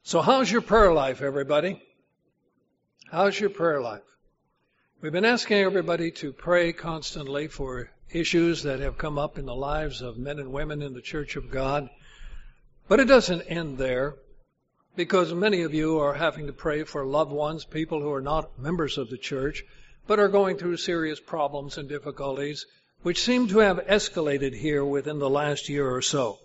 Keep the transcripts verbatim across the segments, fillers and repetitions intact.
So how's your prayer life, everybody? How's your prayer life? We've been asking everybody to pray constantly for issues that have come up in the lives of men and women in the Church of God. But it doesn't end there, because many of you are having to pray for loved ones, people who are not members of the church, but are going through serious problems and difficulties, which seem to have escalated here within the last year or so.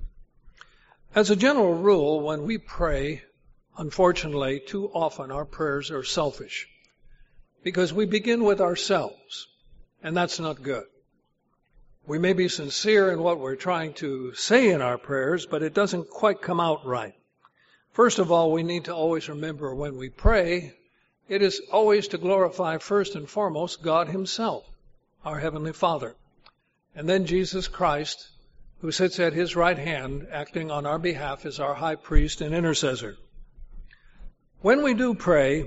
As a general rule, when we pray, unfortunately, too often our prayers are selfish, because we begin with ourselves, and that's not good. We may be sincere in what we're trying to say in our prayers, but it doesn't quite come out right. First of all, we need to always remember when we pray, it is always to glorify first and foremost God Himself, our Heavenly Father, and then Jesus Christ, who sits at His right hand, acting on our behalf as our high priest and intercessor. When we do pray,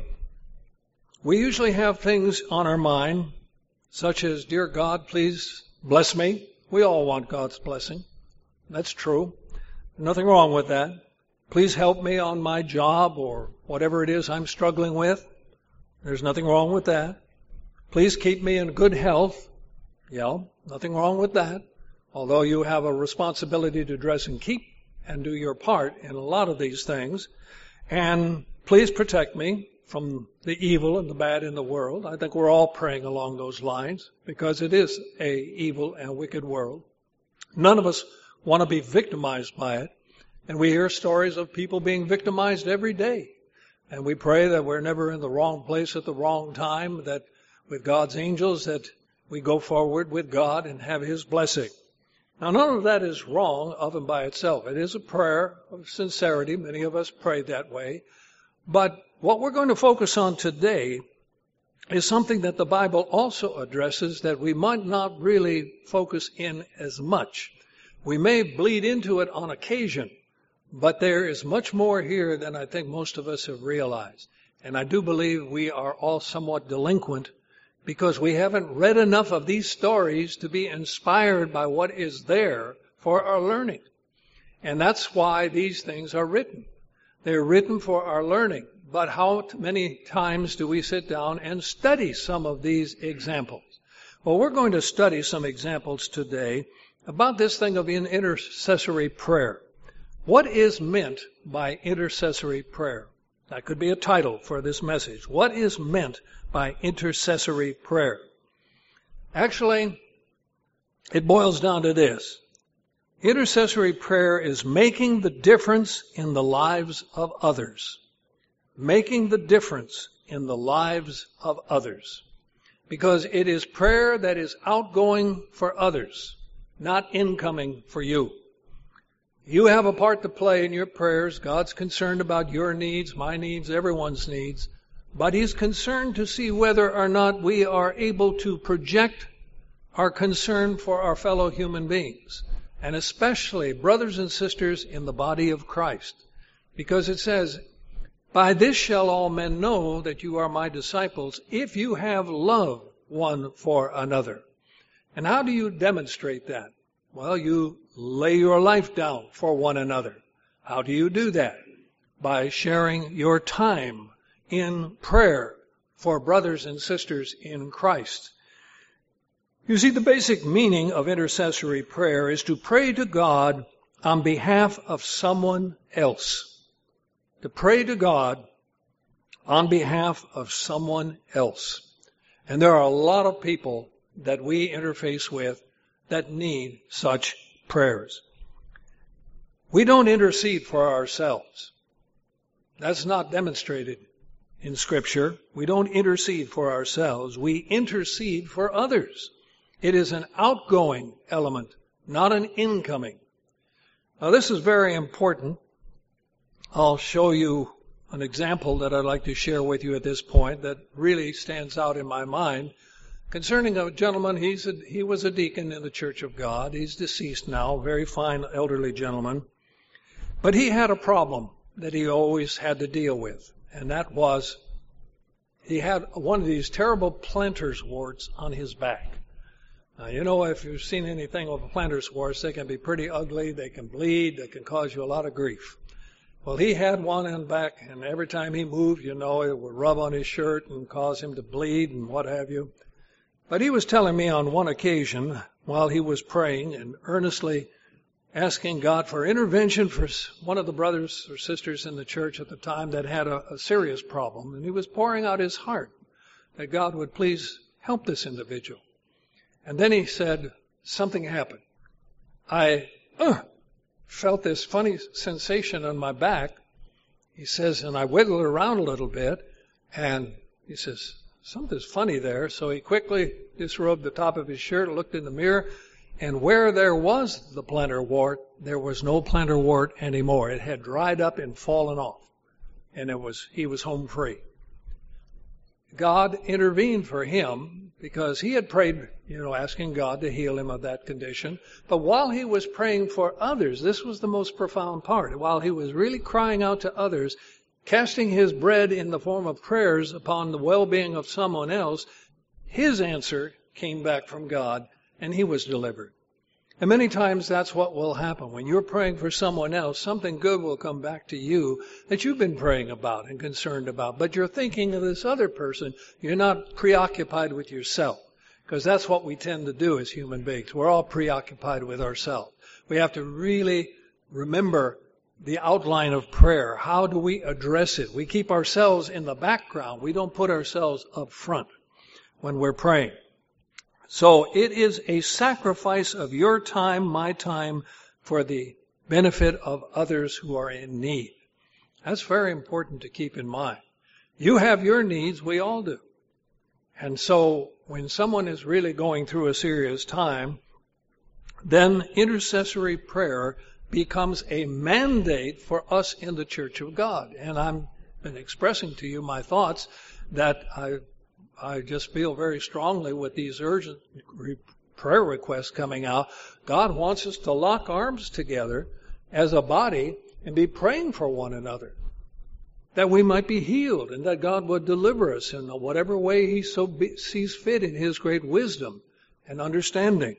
we usually have things on our mind, such as, "Dear God, please bless me." We all want God's blessing. That's true. Nothing wrong with that. "Please help me on my job," or whatever it is I'm struggling with. There's nothing wrong with that. "Please keep me in good health." Yeah, nothing wrong with that. Although you have a responsibility to dress and keep and do your part in a lot of these things. And please protect me from the evil and the bad in the world. I think we're all praying along those lines, because it is a evil and wicked world. None of us want to be victimized by it. And we hear stories of people being victimized every day. And we pray that we're never in the wrong place at the wrong time, that with God's angels that we go forward with God and have His blessing. Now, none of that is wrong of and by itself. It is a prayer of sincerity. Many of us pray that way. But what we're going to focus on today is something that the Bible also addresses that we might not really focus in as much. We may bleed into it on occasion, but there is much more here than I think most of us have realized. And I do believe we are all somewhat delinquent, because we haven't read enough of these stories to be inspired by what is there for our learning. And that's why these things are written. They're written for our learning. But how many times do we sit down and study some of these examples? Well, we're going to study some examples today about this thing of intercessory prayer. What is meant by intercessory prayer? That could be a title for this message. What is meant by intercessory prayer? Actually, it boils down to this. Intercessory prayer is making the difference in the lives of others. Making the difference in the lives of others. Because it is prayer that is outgoing for others, not incoming for you. You have a part to play in your prayers. God's concerned about your needs, my needs, everyone's needs. But He's concerned to see whether or not we are able to project our concern for our fellow human beings, and especially brothers and sisters in the body of Christ. Because it says, "By this shall all men know that you are my disciples, if you have love one for another." And how do you demonstrate that? Well, you lay your life down for one another. How do you do that? By sharing your time in prayer for brothers and sisters in Christ. You see, the basic meaning of intercessory prayer is to pray to God on behalf of someone else. To pray to God on behalf of someone else. And there are a lot of people that we interface with that need such prayers. We don't intercede for ourselves. That's not demonstrated in Scripture. We don't intercede for ourselves. We intercede for others. It is an outgoing element, not an incoming. Now, this is very important. I'll show you an example that I'd like to share with you at this point that really stands out in my mind. Concerning a gentleman, he's a, he was a deacon in the Church of God. He's deceased now, very fine elderly gentleman. But he had a problem that he always had to deal with, and that was he had one of these terrible planter's warts on his back. Now, you know, if you've seen anything of planter's warts, they can be pretty ugly, they can bleed, they can cause you a lot of grief. Well, he had one in back, and every time he moved, you know, it would rub on his shirt and cause him to bleed and what have you. But he was telling me on one occasion, while he was praying and earnestly asking God for intervention for one of the brothers or sisters in the church at the time that had a, a serious problem, and he was pouring out his heart that God would please help this individual. And then he said, something happened. I uh, felt this funny sensation on my back. He says, and I wiggled around a little bit, and he says, something's funny there. So he quickly disrobed the top of his shirt, looked in the mirror, and where there was the plantar wart, there was no plantar wart anymore. It had dried up and fallen off, and it was he was home free. God intervened for him because he had prayed, you know, asking God to heal him of that condition. But while he was praying for others, this was the most profound part. While he was really crying out to others, casting his bread in the form of prayers upon the well-being of someone else, his answer came back from God, and he was delivered. And many times that's what will happen. When you're praying for someone else, something good will come back to you that you've been praying about and concerned about. But you're thinking of this other person. You're not preoccupied with yourself. Because that's what we tend to do as human beings. We're all preoccupied with ourselves. We have to really remember the outline of prayer. How do we address it? We keep ourselves in the background. We don't put ourselves up front when we're praying. So it is a sacrifice of your time, my time, for the benefit of others who are in need. That's very important to keep in mind. You have your needs, we all do. And so when someone is really going through a serious time, then intercessory prayer becomes a mandate for us in the Church of God. And I've been expressing to you my thoughts that I I just feel very strongly with these urgent re- prayer requests coming out. God wants us to lock arms together as a body and be praying for one another, that we might be healed and that God would deliver us in whatever way He so be, sees fit in His great wisdom and understanding.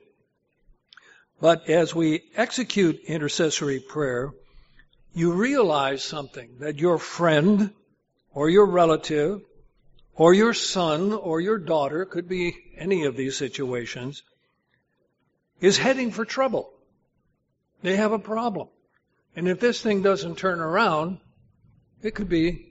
But as we execute intercessory prayer, you realize something, that your friend or your relative or your son or your daughter, could be any of these situations, is heading for trouble. They have a problem. And if this thing doesn't turn around, it could be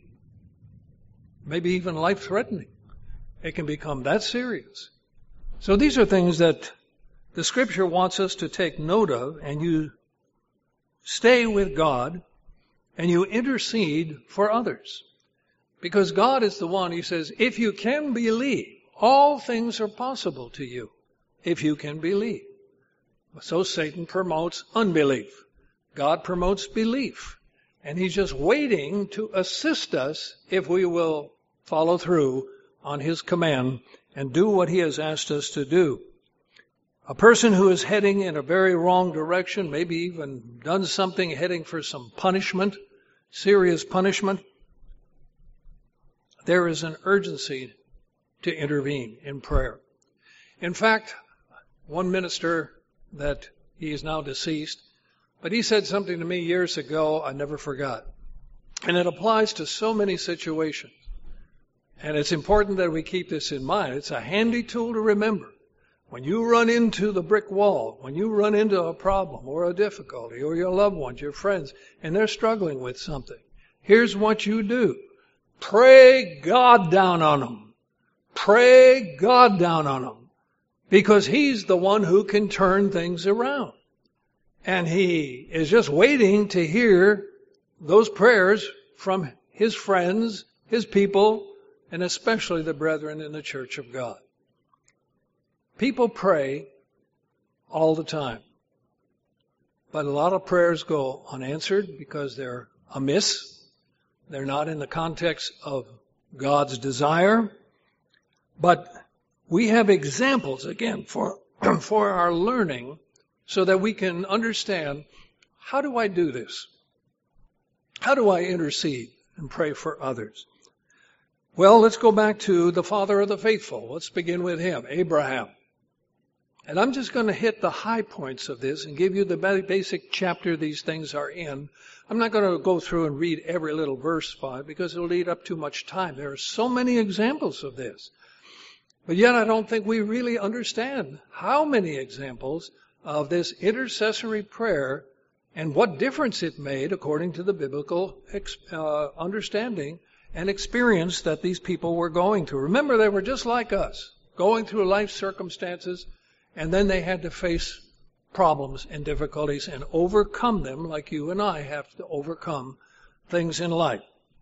maybe even life-threatening. It can become that serious. So these are things that the Scripture wants us to take note of, and you stay with God and you intercede for others. Because God is the one, He says, if you can believe, all things are possible to you if you can believe. So Satan promotes unbelief. God promotes belief. And He's just waiting to assist us if we will follow through on His command and do what He has asked us to do. A person who is heading in a very wrong direction, maybe even done something heading for some punishment, serious punishment, there is an urgency to intervene in prayer. In fact, one minister that he is now deceased, but he said something to me years ago I never forgot. And it applies to so many situations. And it's important that we keep this in mind. It's a handy tool to remember. When you run into the brick wall, when you run into a problem or a difficulty, or your loved ones, your friends, and they're struggling with something, here's what you do. Pray God down on them. Pray God down on them. Because He's the one who can turn things around. And He is just waiting to hear those prayers from His friends, His people, and especially the brethren in the Church of God. People pray all the time. But a lot of prayers go unanswered because they're amiss. They're not in the context of God's desire. But we have examples, again, for, for our learning so that we can understand, how do I do this? How do I intercede and pray for others? Well, let's go back to the father of the faithful. Let's begin with him, Abraham. And I'm just going to hit the high points of this and give you the basic chapter these things are in. I'm not going to go through and read every little verse five because it'll eat up too much time. There are so many examples of this. But yet I don't think we really understand how many examples of this intercessory prayer and what difference it made according to the biblical uh, understanding and experience that these people were going through. Remember, they were just like us, going through life circumstances, and then they had to face problems and difficulties and overcome them like you and I have to overcome things in life.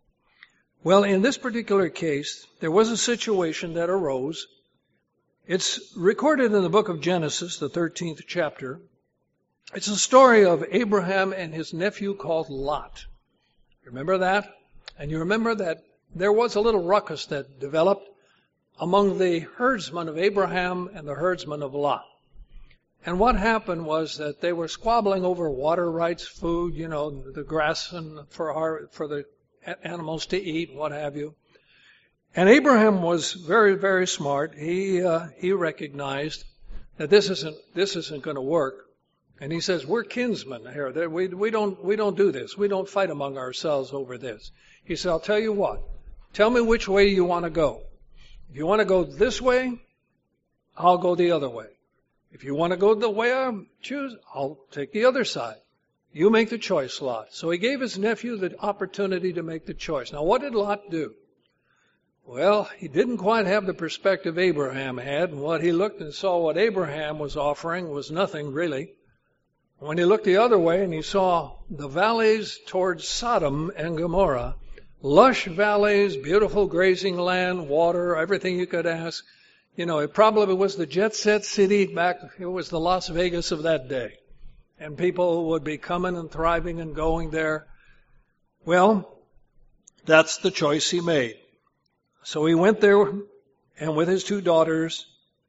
Well, in this particular case, there was a situation that arose. It's recorded in the book of Genesis, the thirteenth chapter. It's a story of Abraham and his nephew called Lot. Remember that? And you remember that there was a little ruckus that developed among the herdsmen of Abraham and the herdsmen of Lot. And what happened was that they were squabbling over water rights, food, you know, the grass and for our, for the animals to eat, what have you. And Abraham was very, very smart. He uh, he recognized that this isn't this isn't going to work. And he says, "We're kinsmen here. We we don't we don't do this. We don't fight among ourselves over this." He said, "I'll tell you what. Tell me which way you want to go. If you want to go this way, I'll go the other way. If you want to go the way I choose, I'll take the other side. You make the choice, Lot." So he gave his nephew the opportunity to make the choice. Now, what did Lot do? Well, he didn't quite have the perspective Abraham had, and what he looked and saw what Abraham was offering was nothing really. When he looked the other way and he saw the valleys towards Sodom and Gomorrah, lush valleys, beautiful grazing land, water, everything you could ask. You know, it probably was the jet set city back, it was the Las Vegas of that day. And people would be coming and thriving and going there. Well, that's the choice he made. So he went there, and with his two daughters,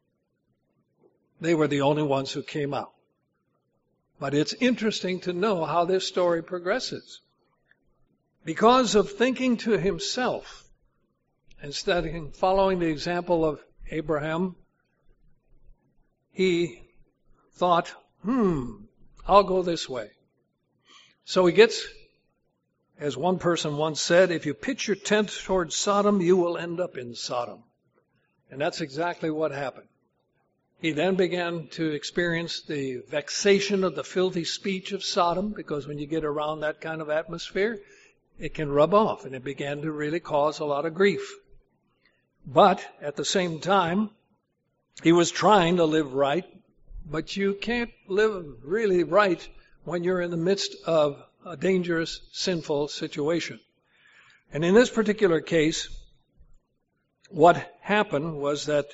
they were the only ones who came out. But it's interesting to know how this story progresses. Because of thinking to himself, instead of following the example of Abraham, he thought, hmm, I'll go this way. So he gets, as one person once said, if you pitch your tent towards Sodom, you will end up in Sodom. And that's exactly what happened. He then began to experience the vexation of the filthy speech of Sodom, because when you get around that kind of atmosphere, it can rub off, and it began to really cause a lot of grief. But at the same time, he was trying to live right, but you can't live really right when you're in the midst of a dangerous, sinful situation. And in this particular case, what happened was that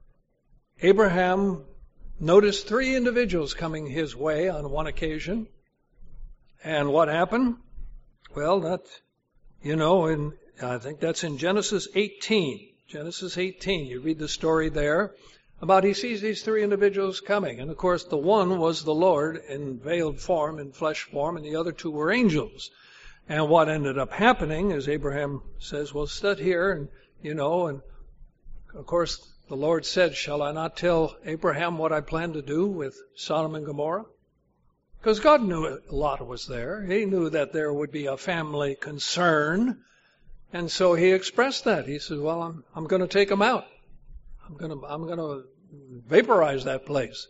Abraham noticed three individuals coming his way on one occasion. And what happened? Well, that, you know, in, I think that's in Genesis eighteen. Genesis eighteen, you read the story there about he sees these three individuals coming. And of course, the one was the Lord in veiled form, in flesh form, and the other two were angels. And what ended up happening is Abraham says, well, sit here, and, you know, and of course, the Lord said, shall I not tell Abraham what I plan to do with Sodom and Gomorrah? Because God knew Lot was there. He knew that there would be a family concern. And so he expressed that. He said, well, I'm, I'm going to take them out. I'm going to, I'm going to vaporize that place.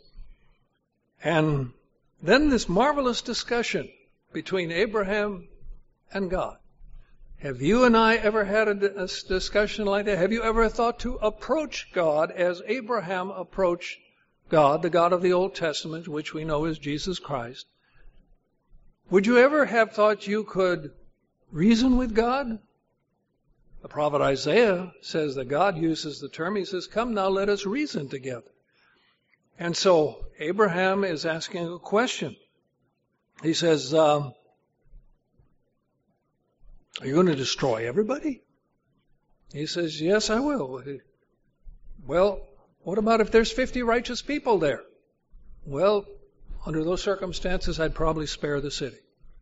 And then this marvelous discussion between Abraham and God. Have you and I ever had a, a discussion like that? Have you ever thought to approach God as Abraham approached God, the God of the Old Testament, which we know is Jesus Christ? Would you ever have thought you could reason with God? The prophet Isaiah says that God uses the term, he says, come now, let us reason together. And so Abraham is asking a question. He says, um, are you going to destroy everybody? He says, yes, I will. Well, what about if there's fifty righteous people there? Well, under those circumstances, I'd probably spare the city.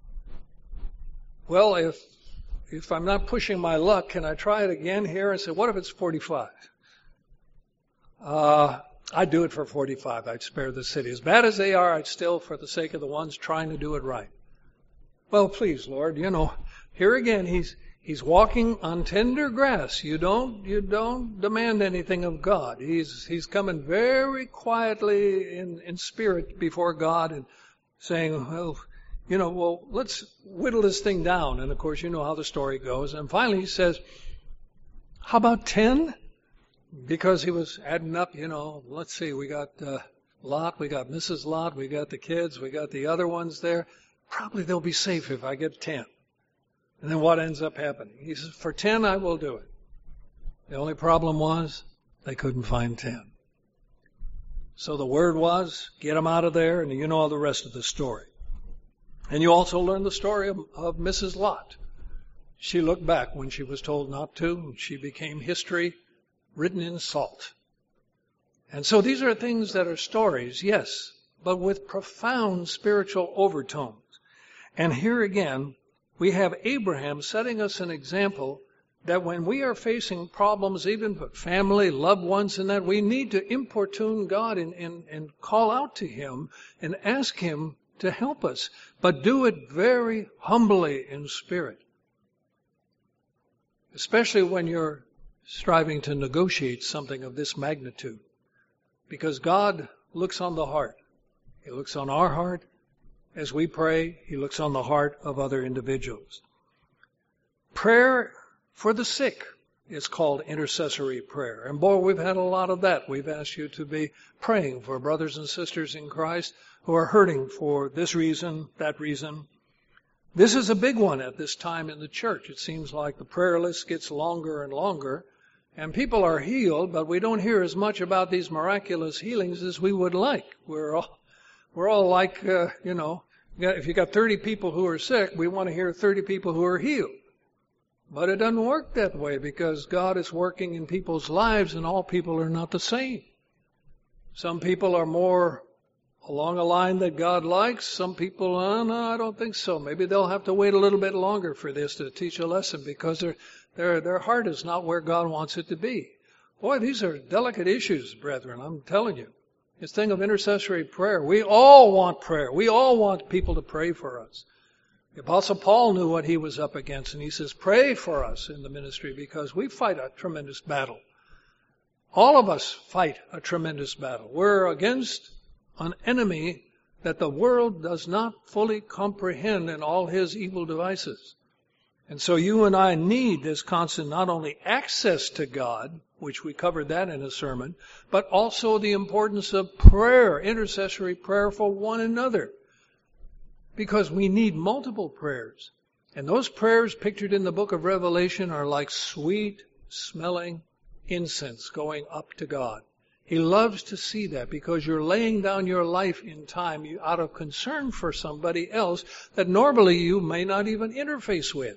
Well, if if I'm not pushing my luck, can I try it again here and say, what if it's forty-five? Uh, I'd do it for forty-five. I'd spare the city. As bad as they are, I'd still, for the sake of the ones trying to do it right. Well, please, Lord, you know, here again, he's he's walking on tender grass. You don't you don't demand anything of God. He's he's coming very quietly in, in spirit before God and saying, well, you know, well, let's whittle this thing down. And of course, you know how the story goes. And finally he says, how about ten? Because he was adding up, you know, let's see, we got uh, Lot, we got Missus Lot, we got the kids, we got the other ones there. Probably they'll be safe if I get ten. And then what ends up happening? He says, for ten, I will do it. The only problem was they couldn't find ten. So the word was, get them out of there, and you know all the rest of the story. And you also learn the story of, of Missus Lot. She looked back when she was told not to, and she became history written in salt. And so these are things that are stories, yes, but with profound spiritual overtones. And here again, we have Abraham setting us an example that when we are facing problems, even with family, loved ones, and that we need to importune God and, and, and call out to Him and ask Him to help us, but do it very humbly in spirit. Especially when you're striving to negotiate something of this magnitude. Because God looks on the heart. He looks on our heart as we pray. He looks on the heart of other individuals. Prayer for the sick is called intercessory prayer. And boy, we've had a lot of that. We've asked you to be praying for brothers and sisters in Christ who are hurting for this reason, that reason. This is a big one at this time in the church. It seems like the prayer list gets longer and longer. And people are healed, but we don't hear as much about these miraculous healings as we would like. We're all, we're all like, uh, you know, if you got thirty people who are sick, we want to hear thirty people who are healed. But it doesn't work that way because God is working in people's lives and all people are not the same. Some people are more along a line that God likes. Some people, oh, no, I don't think so. Maybe they'll have to wait a little bit longer for this to teach a lesson because they're Their, their heart is not where God wants it to be. Boy, these are delicate issues, brethren, I'm telling you. This thing of intercessory prayer. We all want prayer. We all want people to pray for us. The Apostle Paul knew what he was up against, and he says, pray for us in the ministry because we fight a tremendous battle. All of us fight a tremendous battle. We're against an enemy that the world does not fully comprehend in all his evil devices. And so you and I need this constant, not only access to God, which we covered that in a sermon, but also the importance of prayer, intercessory prayer for one another. Because we need multiple prayers. And those prayers pictured in the book of Revelation are like sweet smelling incense going up to God. He loves to see that because you're laying down your life in time out of concern for somebody else that normally you may not even interface with.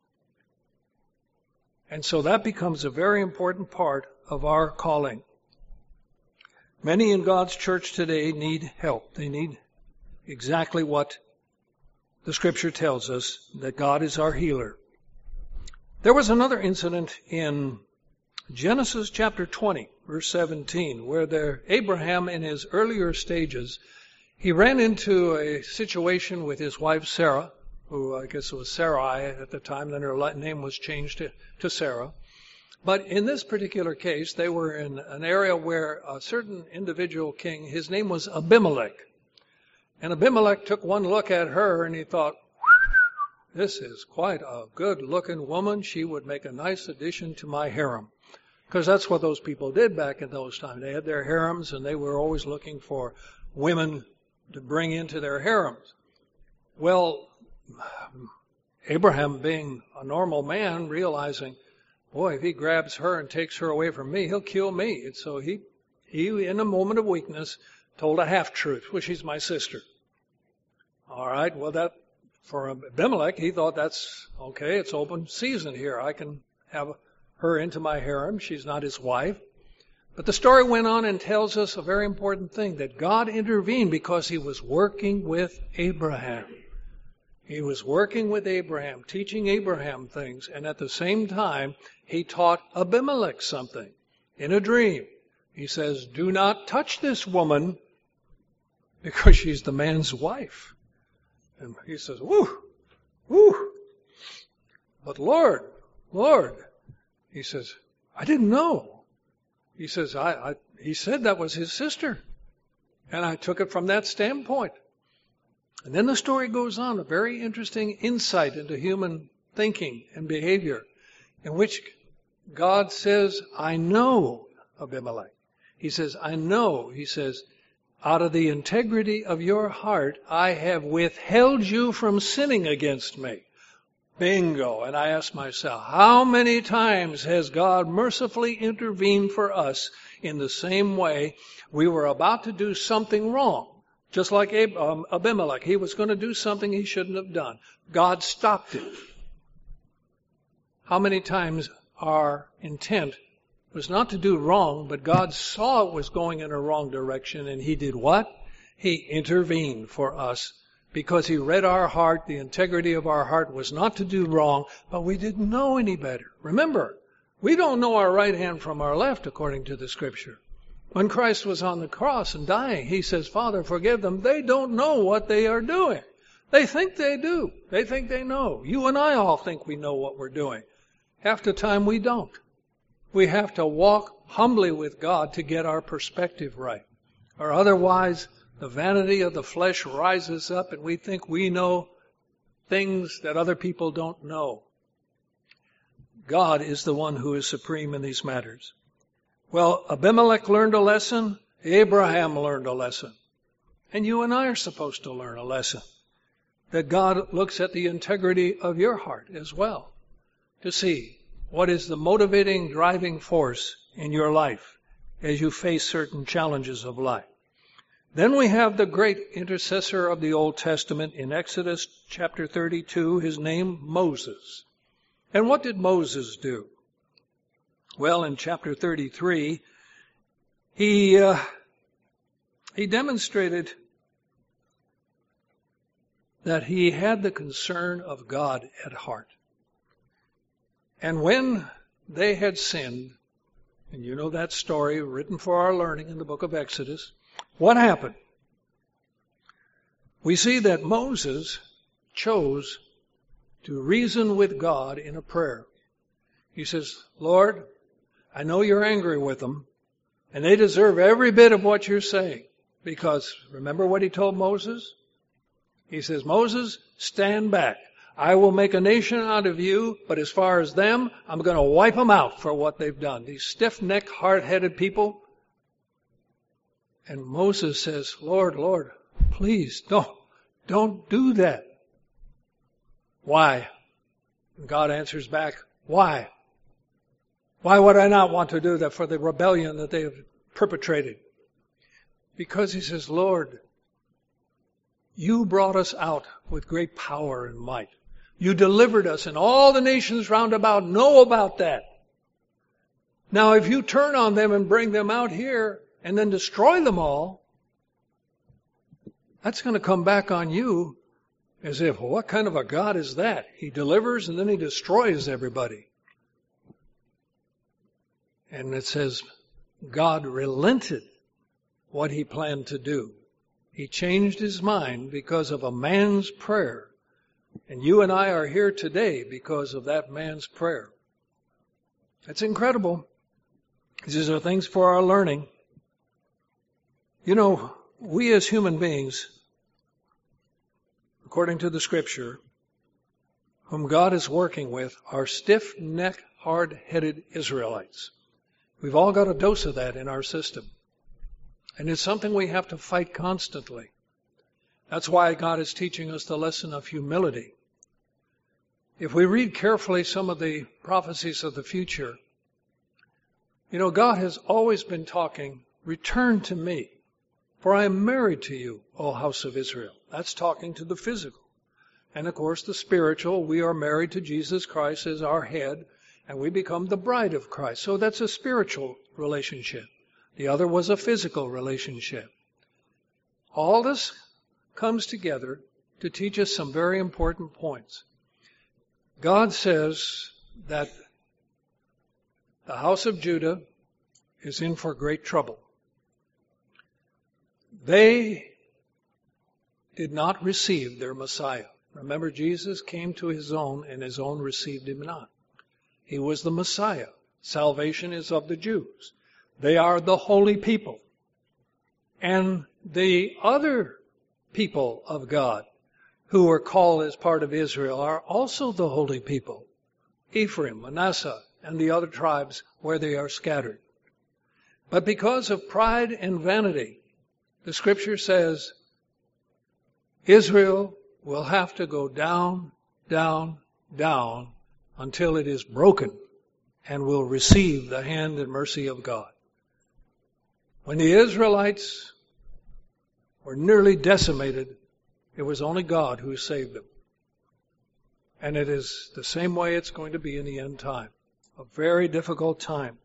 And so that becomes a very important part of our calling. Many in God's church today need help. They need exactly what the Scripture tells us, that God is our healer. There was another incident in Genesis chapter twenty, verse seventeen, where there, Abraham in his earlier stages, he ran into a situation with his wife Sarah, who I guess was Sarai at the time, then her name was changed to, to Sarah. But in this particular case, they were in an area where a certain individual king, his name was Abimelech. And Abimelech took one look at her and he thought, this is quite a good-looking woman. She would make a nice addition to my harem. Because that's what those people did back in those times. They had their harems and they were always looking for women to bring into their harems. Well, Abraham, being a normal man, realizing, boy, if he grabs her and takes her away from me, he'll kill me. And so he, he, in a moment of weakness, told a half-truth, well, she's my sister. All right, well, that, for Abimelech, he thought that's, okay, it's open season here. I can have her into my harem. She's not his wife. But the story went on and tells us a very important thing, that God intervened because he was working with Abraham. He was working with Abraham, teaching Abraham things, and at the same time, he taught Abimelech something in a dream. He says, do not touch this woman because she's the man's wife. And he says, whoo, whoo. But Lord, Lord, he says, I didn't know. He says, I, I, he said that was his sister. And I took it from that standpoint. And then the story goes on, a very interesting insight into human thinking and behavior, in which God says, I know, Abimelech. He says, I know, he says, out of the integrity of your heart, I have withheld you from sinning against me. Bingo. And I ask myself, how many times has God mercifully intervened for us in the same way? We were about to do something wrong, just like Abimelech. He was going to do something he shouldn't have done. God stopped it. How many times our intent was not to do wrong, but God saw it was going in a wrong direction, and he did what? He intervened for us because he read our heart. The integrity of our heart was not to do wrong, but we didn't know any better. Remember, we don't know our right hand from our left according to the Scripture. When Christ was on the cross and dying, he says, Father, forgive them. They don't know what they are doing. They think they do. They think they know. You and I all think we know what we're doing. Half the time we don't. We have to walk humbly with God to get our perspective right. Or otherwise, the vanity of the flesh rises up and we think we know things that other people don't know. God is the one who is supreme in these matters. Well, Abimelech learned a lesson. Abraham learned a lesson. And you and I are supposed to learn a lesson. That God looks at the integrity of your heart as well. To see what is the motivating, driving force in your life as you face certain challenges of life. Then we have the great intercessor of the Old Testament in Exodus chapter thirty-two, his name Moses. And what did Moses do? Well, in chapter thirty-three, he, uh, he demonstrated that he had the concern of God at heart. And when they had sinned, and you know that story written for our learning in the book of Exodus, what happened? We see that Moses chose to reason with God in a prayer. He says, Lord, I know you're angry with them, and they deserve every bit of what you're saying. Because remember what he told Moses? He says, Moses, stand back. I will make a nation out of you, but as far as them, I'm going to wipe them out for what they've done. These stiff-necked, hard-headed people. And Moses says, Lord, Lord, please don't, don't do that. Why? And God answers back, why? Why would I not want to do that for the rebellion that they have perpetrated? Because he says, Lord, you brought us out with great power and might. You delivered us, and all the nations round about know about that. Now, if you turn on them and bring them out here and then destroy them all, that's going to come back on you as if, well, what kind of a God is that? He delivers and then he destroys everybody. And it says, God relented what he planned to do. He changed his mind because of a man's prayer. And you and I are here today because of that man's prayer. That's incredible. These are things for our learning. You know, we as human beings, according to the Scripture, whom God is working with, are stiff-necked, hard-headed Israelites. We've all got a dose of that in our system. And it's something we have to fight constantly. That's why God is teaching us the lesson of humility. If we read carefully some of the prophecies of the future, you know, God has always been talking, return to me, for I am married to you, O house of Israel. That's talking to the physical. And of course the spiritual, we are married to Jesus Christ as our head, and we become the bride of Christ. So that's a spiritual relationship. The other was a physical relationship. All this comes together to teach us some very important points. God says that the house of Judah is in for great trouble. They did not receive their Messiah. Remember, Jesus came to his own, and his own received him not. He was the Messiah. Salvation is of the Jews. They are the holy people. And the other people of God who are called as part of Israel are also the holy people. Ephraim, Manasseh, and the other tribes where they are scattered. But because of pride and vanity, the Scripture says Israel will have to go down, down, down until it is broken and will receive the hand and mercy of God. When the Israelites were nearly decimated, it was only God who saved them. And it is the same way it's going to be in the end time. A very difficult time.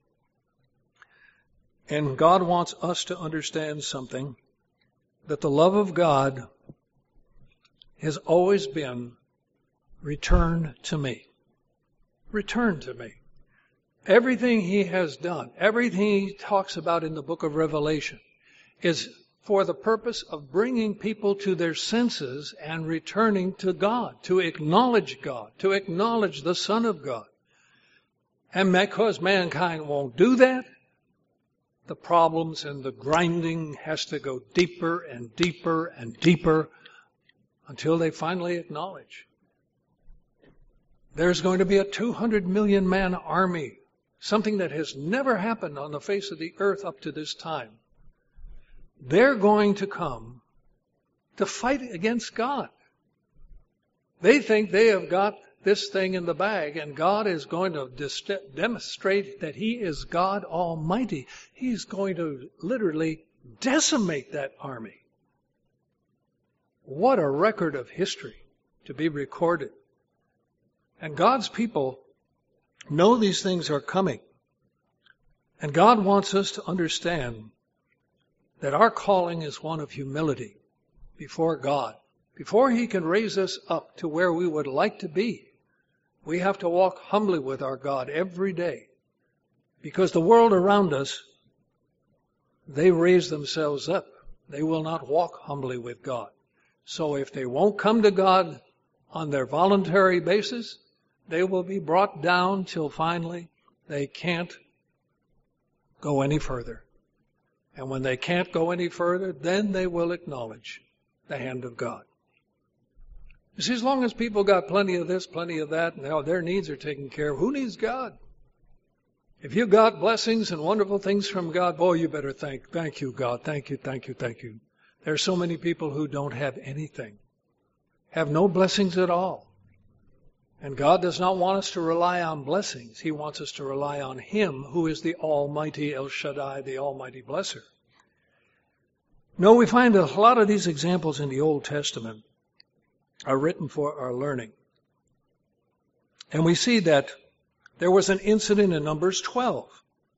And God wants us to understand something, that the love of God has always been, return to me. Return to me. Everything he has done, everything he talks about in the book of Revelation is for the purpose of bringing people to their senses and returning to God, to acknowledge God, to acknowledge the Son of God. And because mankind won't do that, the problems and the grinding has to go deeper and deeper and deeper until they finally acknowledge. There's going to be a two hundred million man army, something that has never happened on the face of the earth up to this time. They're going to come to fight against God. They think they have got this thing in the bag, and God is going to dist- demonstrate that he is God Almighty. He's going to literally decimate that army. What a record of history to be recorded. And God's people know these things are coming. And God wants us to understand that our calling is one of humility before God. Before he can raise us up to where we would like to be, we have to walk humbly with our God every day. Because the world around us, they raise themselves up. They will not walk humbly with God. So if they won't come to God on their voluntary basis, they will be brought down till finally they can't go any further. And when they can't go any further, then they will acknowledge the hand of God. You see, as long as people got plenty of this, plenty of that, and their needs are taken care of, who needs God? If you got blessings and wonderful things from God, boy, you better thank, thank you, God. Thank you, thank you, thank you. There are so many people who don't have anything, have no blessings at all. And God does not want us to rely on blessings. He wants us to rely on him who is the Almighty El Shaddai, the Almighty Blesser. No, we find a lot of these examples in the Old Testament are written for our learning. And we see that there was an incident in Numbers twelve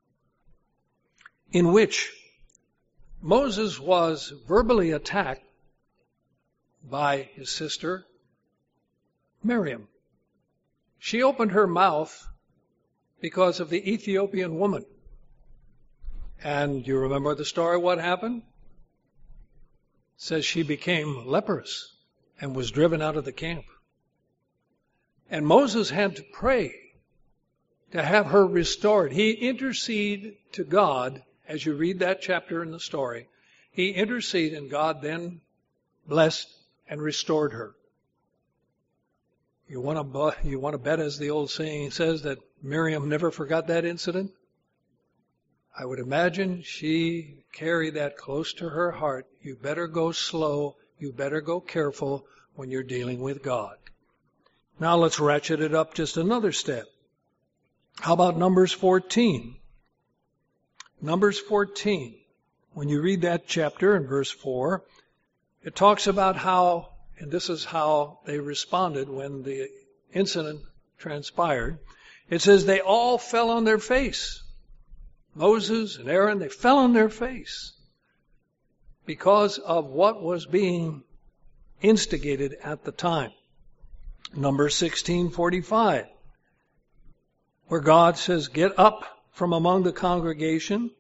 in which Moses was verbally attacked by his sister Miriam. She opened her mouth because of the Ethiopian woman. And you remember the story, what happened? It says she became leprous and was driven out of the camp. And Moses had to pray to have her restored. He interceded to God, as you read that chapter in the story. He interceded, and God then blessed and restored her. You want to you want to bet, as the old saying says, that Miriam never forgot that incident? I would imagine she carried that close to her heart. You better go slow. You better go careful when you're dealing with God. Now let's ratchet it up just another step. How about Numbers fourteen? Numbers fourteen. When you read that chapter in verse four, it talks about how, and this is how they responded when the incident transpired. It says they all fell on their face. Moses and Aaron, they fell on their face because of what was being instigated at the time. Numbers sixteen forty-five, where God says, get up from among the congregation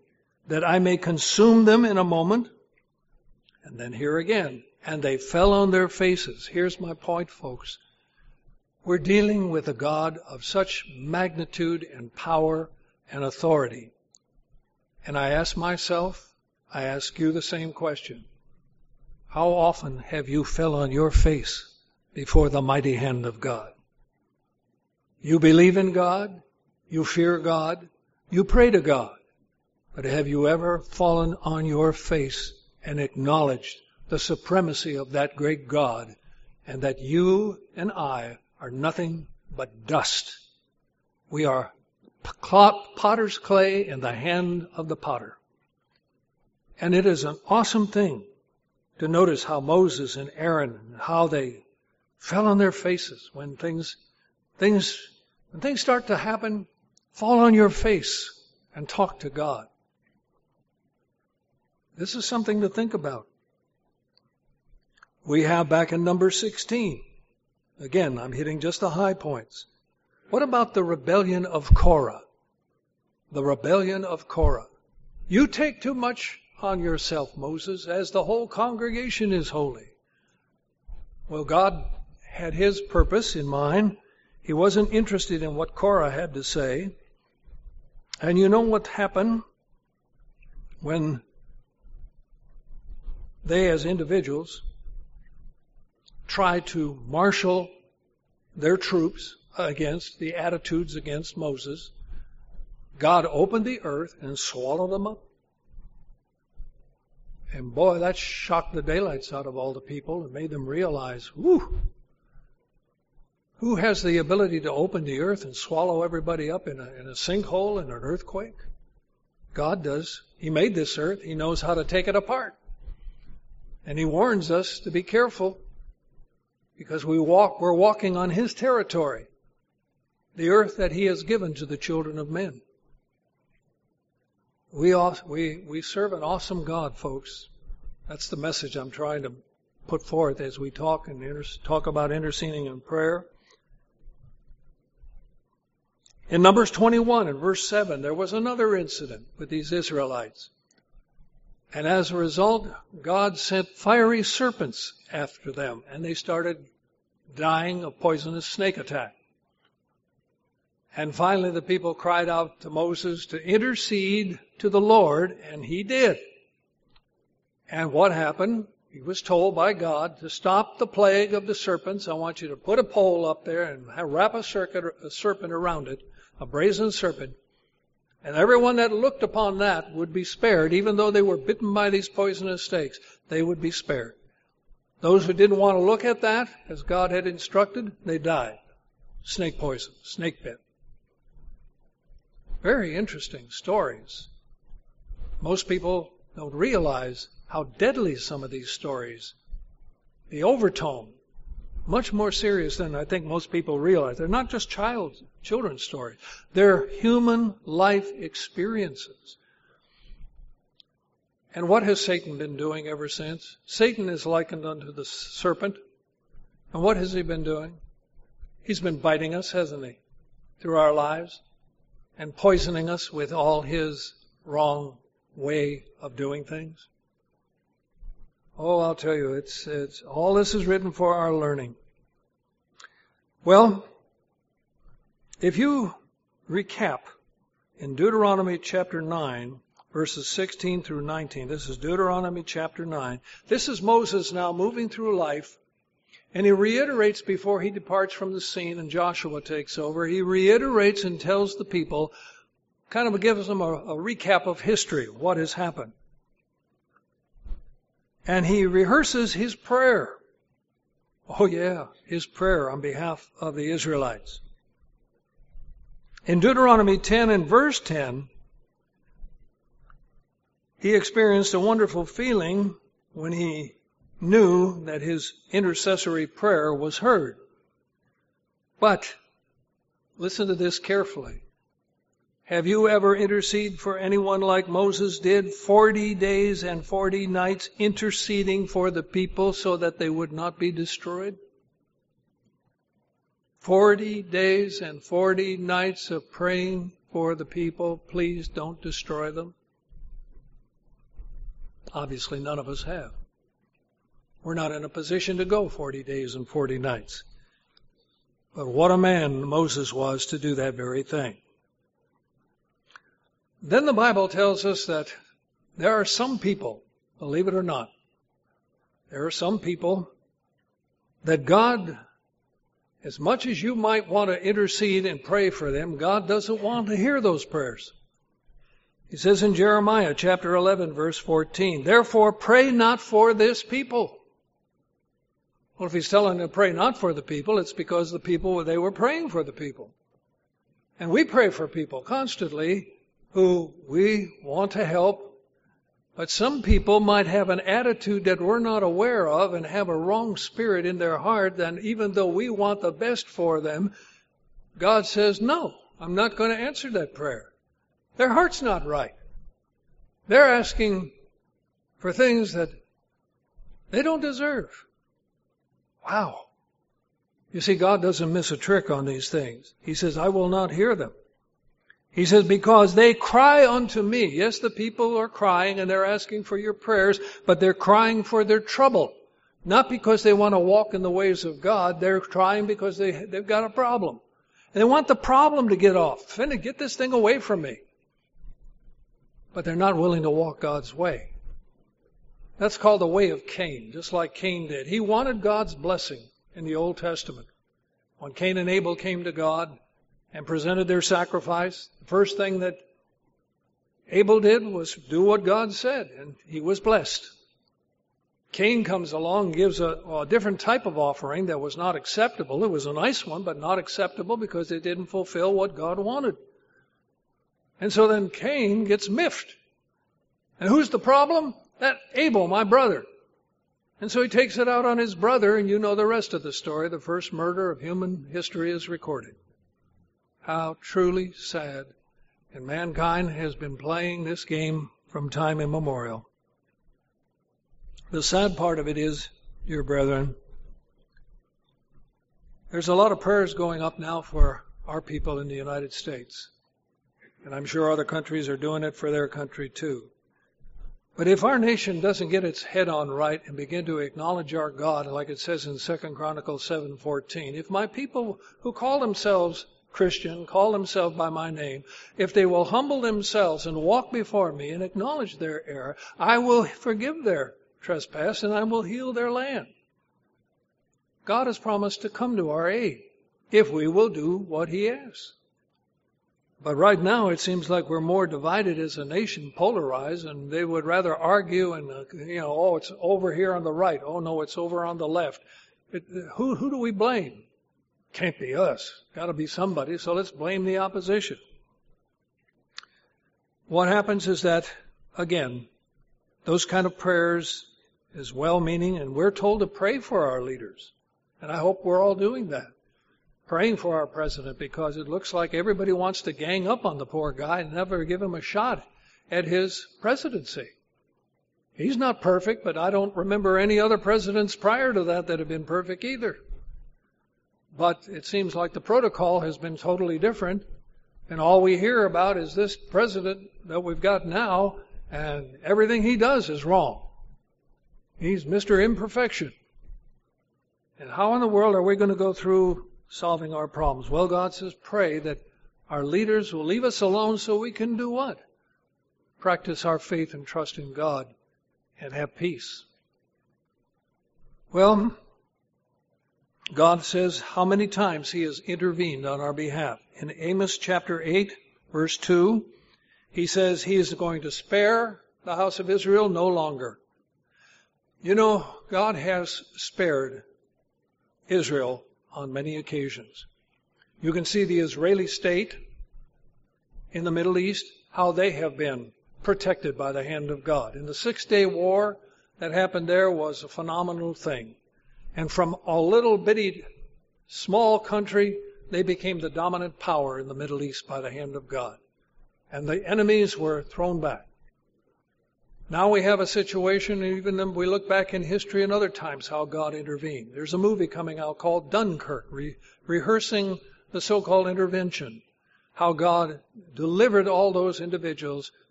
that I may consume them in a moment. And then here again, and they fell on their faces. Here's my point, folks. We're dealing with a God of such magnitude and power and authority. And I ask myself, I ask you the same question. How often have you fell on your face before the mighty hand of God? You believe in God, you fear God, you pray to God, but have you ever fallen on your face and acknowledged the supremacy of that great God, and that you and I are nothing but dust? We are potter's clay in the hand of the potter. And it is an awesome thing to notice how Moses and Aaron, how they fell on their faces when things, things, when things start to happen. Fall on your face and talk to God. This is something to think about. We have back in number sixteen. Again, I'm hitting just the high points. What about the rebellion of Korah? The rebellion of Korah. You take too much on yourself, Moses, as the whole congregation is holy. Well, God had His purpose in mind. He wasn't interested in what Korah had to say. And you know what happened when they as individuals tried to marshal their troops against the attitudes against Moses? God opened the earth and swallowed them up. And boy, that shocked the daylights out of all the people and made them realize, whew, who has the ability to open the earth and swallow everybody up in a, in a sinkhole, in an earthquake? God does. He made this earth. He knows how to take it apart. And He warns us to be careful, because we walk, we're walking on His territory, the earth that He has given to the children of men. We, we, we serve an awesome God, folks. That's the message I'm trying to put forth as we talk and inter- talk about interceding in prayer. In Numbers twenty-one and verse seven, there was another incident with these Israelites. And as a result, God sent fiery serpents after them, and they started dying of poisonous snake attack. And finally the people cried out to Moses to intercede to the Lord, and he did. And what happened? He was told by God to stop the plague of the serpents. I want you to put a pole up there and wrap a, circuit, a serpent around it, a brazen serpent. And everyone that looked upon that would be spared, even though they were bitten by these poisonous snakes. They would be spared. Those who didn't want to look at that, as God had instructed, they died. Snake poison, snake bit. Very interesting stories. Most people don't realize how deadly some of these stories, the overtone, much more serious than I think most people realize. They're not just child, children's stories. They're human life experiences. And what has Satan been doing ever since? Satan is likened unto the serpent. And what has he been doing? He's been biting us, hasn't he, through our lives, and poisoning us with all his wrong way of doing things. Oh, I'll tell you, it's, it's, all this is written for our learning. Well, if you recap in Deuteronomy chapter nine, verses sixteen through nineteen, this is Deuteronomy chapter nine. This is Moses now moving through life, and he reiterates before he departs from the scene and Joshua takes over, he reiterates and tells the people, kind of gives them a, a recap of history, what has happened. And he rehearses his prayer. Oh yeah, his prayer on behalf of the Israelites. In Deuteronomy ten and verse ten, he experienced a wonderful feeling when he knew that his intercessory prayer was heard. But, listen to this carefully. Have you ever interceded for anyone like Moses did? Forty days and forty nights interceding for the people so that they would not be destroyed? Forty days and forty nights of praying for the people, please don't destroy them. Obviously, none of us have. We're not in a position to go forty days and forty nights. But what a man Moses was to do that very thing. Then the Bible tells us that there are some people, believe it or not, there are some people that God, as much as you might want to intercede and pray for them, God doesn't want to hear those prayers. He says in Jeremiah chapter eleven, verse fourteen, therefore pray not for this people. Well, if he's telling them to pray not for the people, it's because the people, they were praying for the people. And we pray for people constantly who we want to help. But some people might have an attitude that we're not aware of and have a wrong spirit in their heart. Then even though we want the best for them, God says, no, I'm not going to answer that prayer. Their heart's not right. They're asking for things that they don't deserve. Wow. You see, God doesn't miss a trick on these things. He says, I will not hear them. He says, because they cry unto me. Yes, the people are crying and they're asking for your prayers, but they're crying for their trouble. Not because they want to walk in the ways of God. They're crying because they, they've got a problem. And they want the problem to get off. Finna, get this thing away from me. But they're not willing to walk God's way. That's called the way of Cain, just like Cain did. He wanted God's blessing in the Old Testament. When Cain and Abel came to God and presented their sacrifice, the first thing that Abel did was do what God said, and he was blessed. Cain comes along and gives a, a different type of offering that was not acceptable. It was a nice one, but not acceptable because it didn't fulfill what God wanted. And so then Cain gets miffed. And who's the problem? That Abel, my brother. And so he takes it out on his brother, and you know the rest of the story. The first murder of human history is recorded. How truly sad. And mankind has been playing this game from time immemorial. The sad part of it is, dear brethren, there's a lot of prayers going up now for our people in the United States. And I'm sure other countries are doing it for their country too. But if our nation doesn't get its head on right and begin to acknowledge our God, like it says in Second Chronicles seven fourteen, if my people who call themselves Christian, call themselves by my name, if they will humble themselves and walk before me and acknowledge their error, I will forgive their trespass and I will heal their land. God has promised to come to our aid if we will do what He asks. But right now it seems like we're more divided as a nation, polarized, and they would rather argue and, uh, you know, oh, it's over here on the right. Oh, no, it's over on the left. It, who, who do we blame? Can't be us. Got to be somebody, so let's blame the opposition. What happens is that, again, those kind of prayers is well-meaning, and we're told to pray for our leaders. And I hope we're all doing that. Praying for our president, because it looks like everybody wants to gang up on the poor guy and never give him a shot at his presidency. He's not perfect, but I don't remember any other presidents prior to that that have been perfect either. But it seems like the protocol has been totally different, and all we hear about is this president that we've got now, and everything he does is wrong. He's Mister Imperfection. And how in the world are we going to go through solving our problems? Well, God says, pray that our leaders will leave us alone so we can do what? Practice our faith and trust in God and have peace. Well, God says how many times He has intervened on our behalf. In Amos chapter eight, verse two, He says He is going to spare the house of Israel no longer. You know, God has spared Israel on many occasions. You can see the Israeli state in the Middle East, how they have been protected by the hand of God. In the Six-Day War that happened there was a phenomenal thing. And from a little bitty small country, they became the dominant power in the Middle East by the hand of God. And the enemies were thrown back. Now we have a situation, even if we look back in history and other times, how God intervened. There's a movie coming out called Dunkirk, re- rehearsing the so-called intervention, how God delivered all those individuals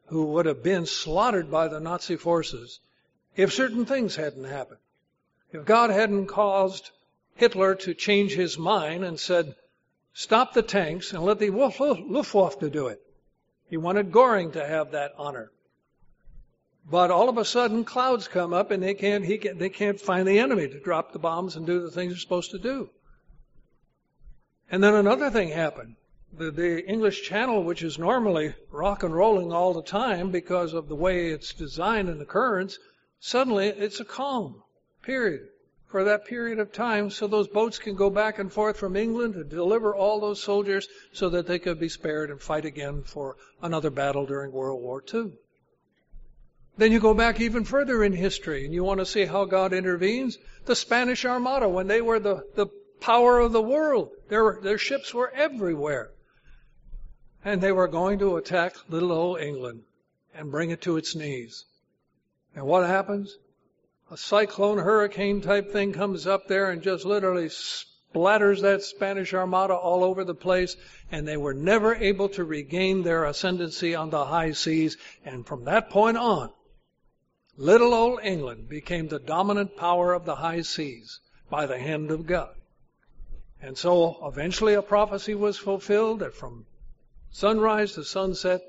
who would have been slaughtered by the Nazi forces if certain things hadn't happened. If God hadn't caused Hitler to change his mind and said, stop the tanks and let the Luftwaffe do it. He wanted Göring to have that honor. But all of a sudden, clouds come up and they can't, he can, they can't find the enemy to drop the bombs and do the things they're supposed to do. And then another thing happened. The, the English Channel, which is normally rock and rolling all the time because of the way it's designed and the currents, suddenly it's a calm period for that period of time so those boats can go back and forth from England to deliver all those soldiers so that they could be spared and fight again for another battle during World War Two. Then you go back even further in history and you want to see how God intervenes. The Spanish Armada, when they were the, the power of the world, their, their ships were everywhere. And they were going to attack little old England and bring it to its knees. And what happens? A cyclone, hurricane type thing comes up there and just literally splatters that Spanish Armada all over the place, and they were never able to regain their ascendancy on the high seas. And from that point on, little old England became the dominant power of the high seas by the hand of God. And so eventually a prophecy was fulfilled that from sunrise to sunset,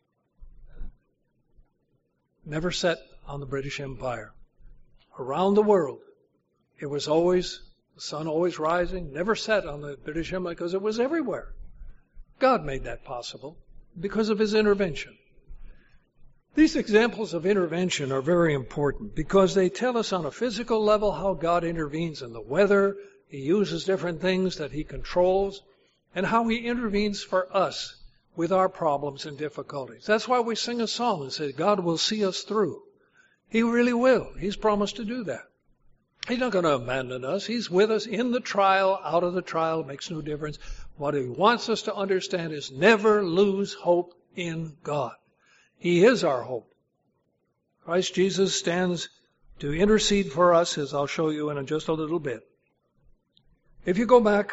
never set on the British Empire. Around the world, it was always, the sun always rising, never set on the British Empire because it was everywhere. God made that possible because of his intervention. These examples of intervention are very important because they tell us on a physical level how God intervenes in the weather, he uses different things that he controls, and how he intervenes for us with our problems and difficulties. That's why we sing a song and say, God will see us through. He really will. He's promised to do that. He's not going to abandon us. He's with us in the trial, out of the trial. It makes no difference. What he wants us to understand is never lose hope in God. He is our hope. Christ Jesus stands to intercede for us, as I'll show you in just a little bit. If you go back,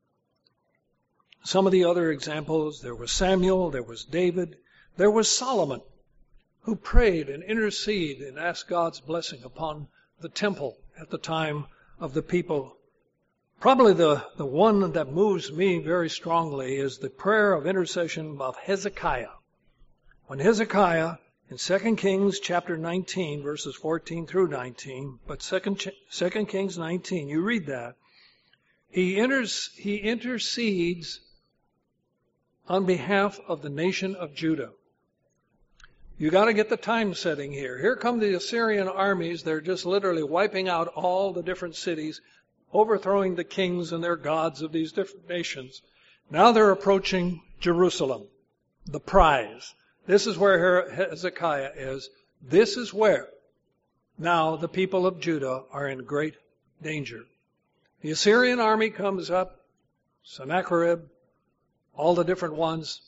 some of the other examples, there was Samuel, there was David, there was Solomon, who prayed and interceded and asked God's blessing upon the temple at the time of the people. Probably the, the one that moves me very strongly is the prayer of intercession of Hezekiah. When Hezekiah, in Second Kings chapter nineteen, verses fourteen through nineteen, but Second Kings nineteen, you read that, he, enters, he intercedes on behalf of the nation of Judah. You got to get the time setting here. Here come the Assyrian armies. They're just literally wiping out all the different cities, overthrowing the kings and their gods of these different nations. Now they're approaching Jerusalem, the prize. This is where Hezekiah is. This is where now the people of Judah are in great danger. The Assyrian army comes up, Sennacherib, all the different ones.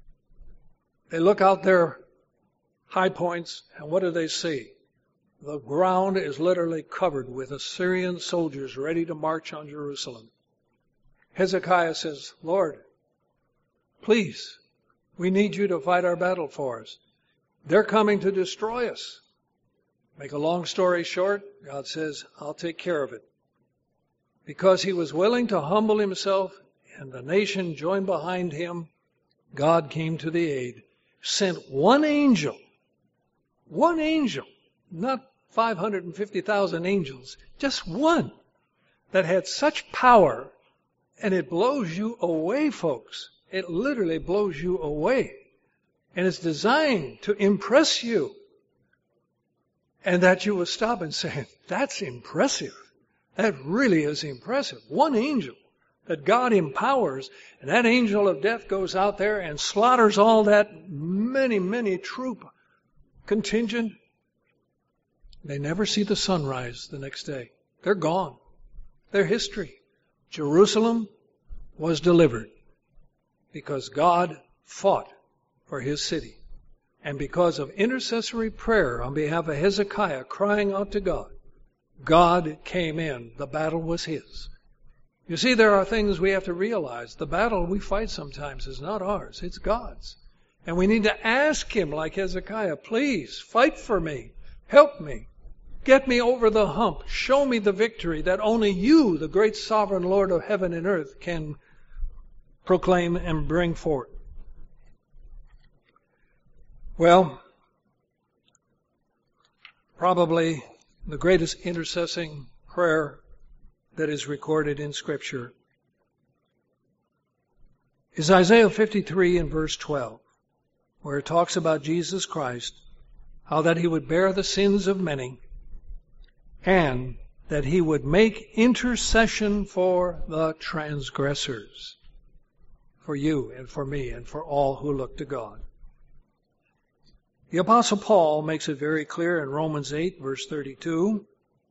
They look out their high points, and what do they see? The ground is literally covered with Assyrian soldiers ready to march on Jerusalem. Hezekiah says, Lord, please, we need you to fight our battle for us. They're coming to destroy us. Make a long story short, God says, I'll take care of it. Because he was willing to humble himself and the nation joined behind him, God came to the aid, sent one angel, one angel, not five hundred fifty thousand angels, just one that had such power, and it blows you away, folks. It literally blows you away. And it's designed to impress you. And that you will stop and say, that's impressive. That really is impressive. One angel that God empowers, and that angel of death goes out there and slaughters all that many, many troop contingent. They never see the sunrise the next day. They're gone. They're history. Jerusalem was delivered because God fought for his city. And because of intercessory prayer on behalf of Hezekiah crying out to God, God came in. The battle was his. You see, there are things we have to realize. The battle we fight sometimes is not ours. It's God's. And we need to ask Him, like Hezekiah, please fight for me. Help me. Get me over the hump. Show me the victory that only You, the great sovereign Lord of heaven and earth, can proclaim and bring forth. Well, probably the greatest intercessing prayer that is recorded in Scripture is Isaiah fifty-three and verse twelve, where it talks about Jesus Christ, how that He would bear the sins of many, and that He would make intercession for the transgressors, for you and for me and for all who look to God. The Apostle Paul makes it very clear in Romans eight, verse thirty-two.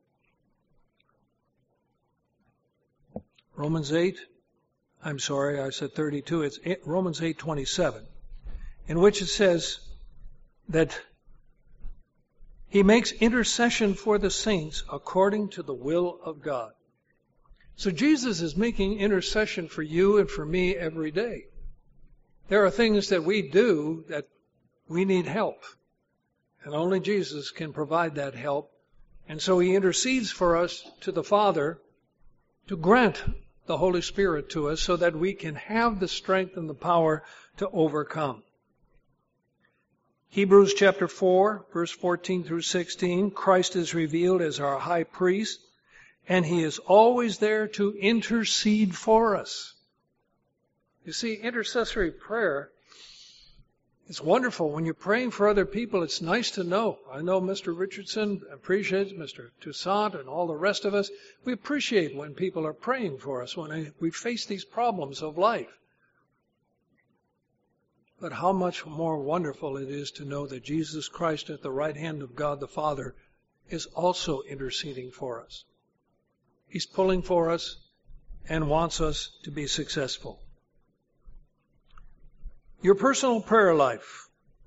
Romans eight, I'm sorry, I said thirty-two. It's Romans eight twenty-seven, in which it says that He makes intercession for the saints according to the will of God. So Jesus is making intercession for you and for me every day. There are things that we do that we need help. And only Jesus can provide that help. And so He intercedes for us to the Father to grant the Holy Spirit to us so that we can have the strength and the power to overcome. Hebrews chapter four, verse fourteen through sixteen, Christ is revealed as our high priest, and He is always there to intercede for us. You see, intercessory prayer is wonderful. When you're praying for other people, it's nice to know. I know Mister Richardson appreciates, Mister Toussaint, and all the rest of us. We appreciate when people are praying for us, when we face these problems of life. But how much more wonderful it is to know that Jesus Christ at the right hand of God the Father is also interceding for us. He's pulling for us and wants us to be successful. Your personal prayer life.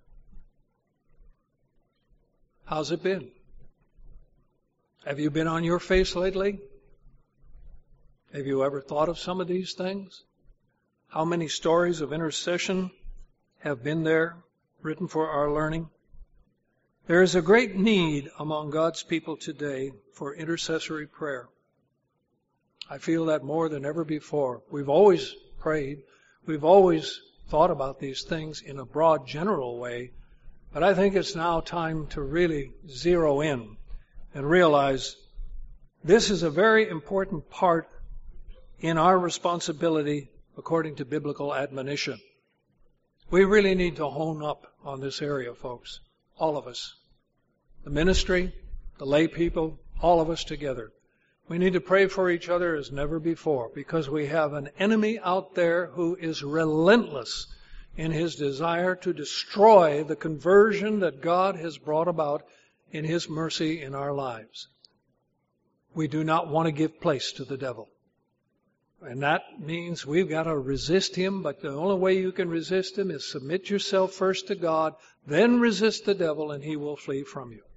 How's it been? Have you been on your face lately? Have you ever thought of some of these things? How many stories of intercession have been there, written for our learning? There is a great need among God's people today for intercessory prayer. I feel that more than ever before. We've always prayed. We've always thought about these things in a broad, general way. But I think it's now time to really zero in and realize this is a very important part in our responsibility according to biblical admonition. We really need to hone up on this area, folks. All of us. The ministry, the lay people, all of us together. We need to pray for each other as never before because we have an enemy out there who is relentless in his desire to destroy the conversion that God has brought about in His mercy in our lives. We do not want to give place to the devil. And that means we've got to resist him, but the only way you can resist him is submit yourself first to God, then resist the devil, and he will flee from you.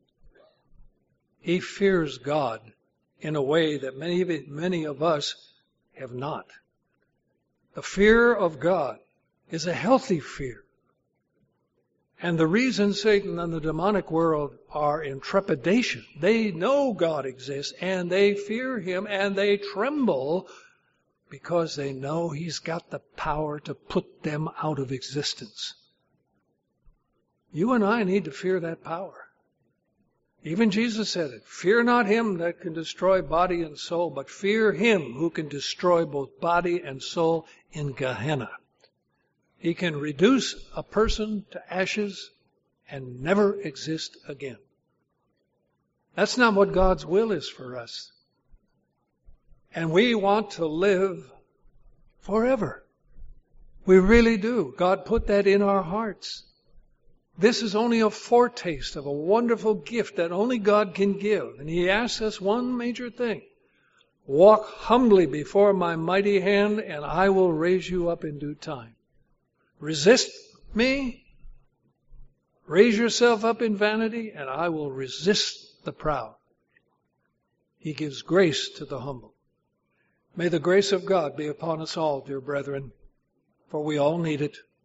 He fears God in a way that many, many of us have not. The fear of God is a healthy fear. And the reason Satan and the demonic world are in trepidation, they know God exists, and they fear Him, and they tremble because they know He's got the power to put them out of existence. You and I need to fear that power. Even Jesus said it. Fear not him that can destroy body and soul, but fear Him who can destroy both body and soul in Gehenna. He can reduce a person to ashes and never exist again. That's not what God's will is for us. And we want to live forever. We really do. God put that in our hearts. This is only a foretaste of a wonderful gift that only God can give. And He asks us one major thing. Walk humbly before my mighty hand, and I will raise you up in due time. Resist me. Raise yourself up in vanity, and I will resist the proud. He gives grace to the humble. May the grace of God be upon us all, dear brethren, for we all need it.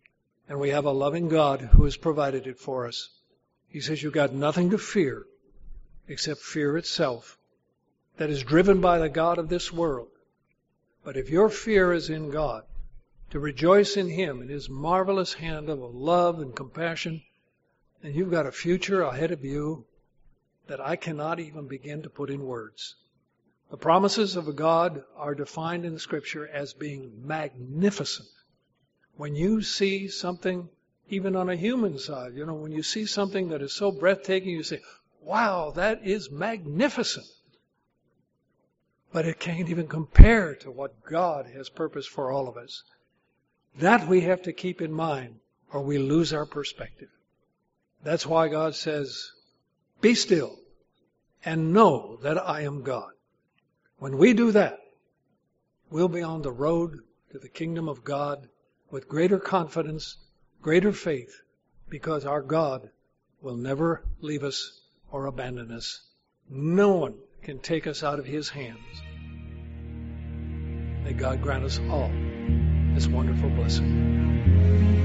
And we have a loving God who has provided it for us. He says you've got nothing to fear except fear itself that is driven by the God of this world. But if your fear is in God, to rejoice in Him, in His marvelous hand of love and compassion, then you've got a future ahead of you that I cannot even begin to put in words. The promises of God are defined in the Scripture as being magnificent. When you see something, even on a human side, you know, when you see something that is so breathtaking, you say, wow, that is magnificent. But it can't even compare to what God has purposed for all of us. That we have to keep in mind, or we lose our perspective. That's why God says, be still and know that I am God. When we do that, we'll be on the road to the kingdom of God with greater confidence, greater faith, because our God will never leave us or abandon us. No one can take us out of His hands. May God grant us all this wonderful blessing.